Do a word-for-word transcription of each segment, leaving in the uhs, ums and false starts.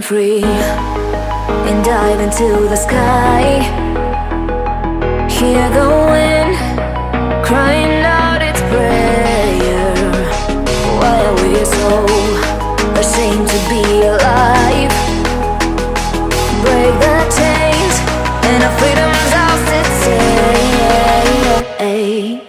free and dive into the sky. Hear the wind crying out its prayer. Why are we so ashamed to be alive? Break the chains and our freedom's ours to take.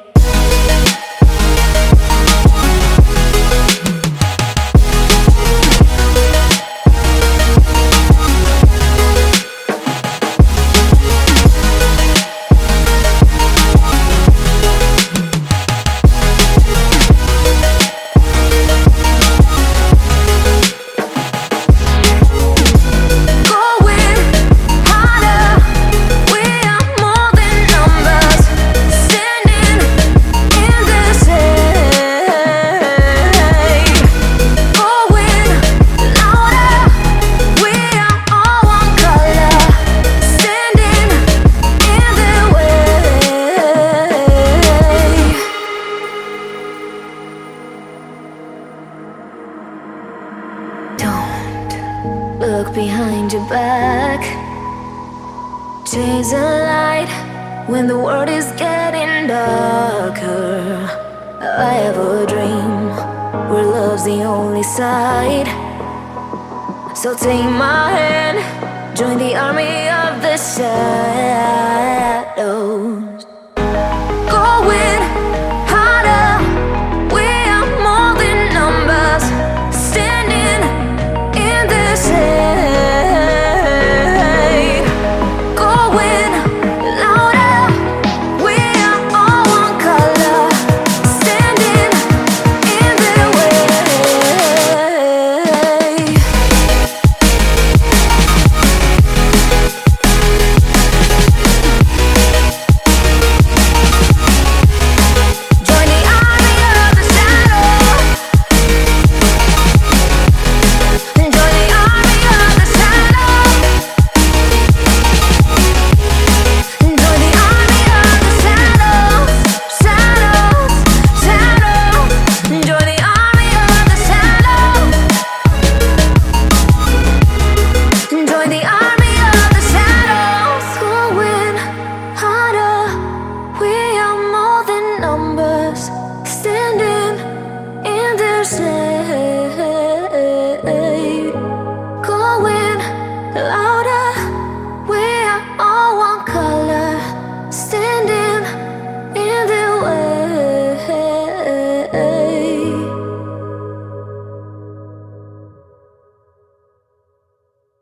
Look behind your back. Chase a light when the world is getting darker. I have a dream where love's the only side. So take my hand, join the army of the shadows.